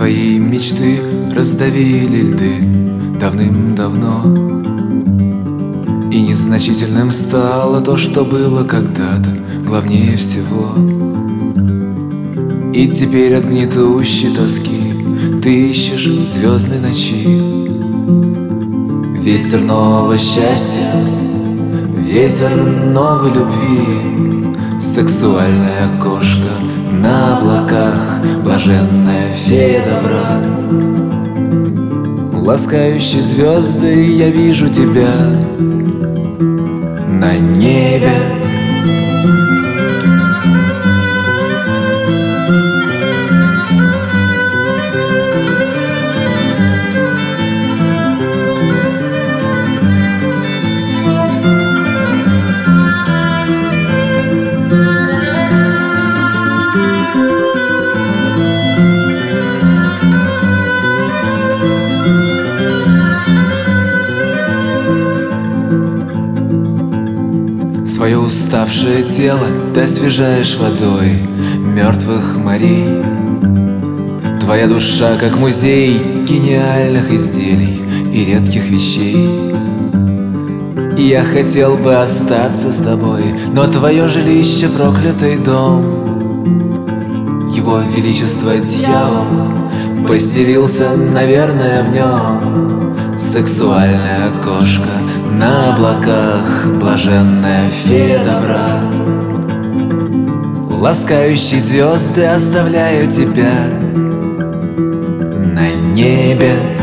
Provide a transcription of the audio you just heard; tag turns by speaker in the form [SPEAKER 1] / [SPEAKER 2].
[SPEAKER 1] Твои мечты раздавили льды давным-давно, и незначительным стало то, что было когда-то главнее всего. И теперь от гнетущей тоски ты ищешь звездной ночи. Ветер нового счастья, ветер новой любви, сексуальное окошко на облаках, блаженная фея добра. Ласкающие звезды, я вижу тебя на небе. Свое уставшее тело ты освежаешь водой мертвых морей. Твоя душа как музей гениальных изделий и редких вещей. И я хотел бы остаться с тобой, но твое жилище проклятый дом. Его величество дьявол поселился, наверное, в нем. Сексуальное окошко на облаках, блаженная фея добра. Ласкающие звезды, оставляю тебя на небе.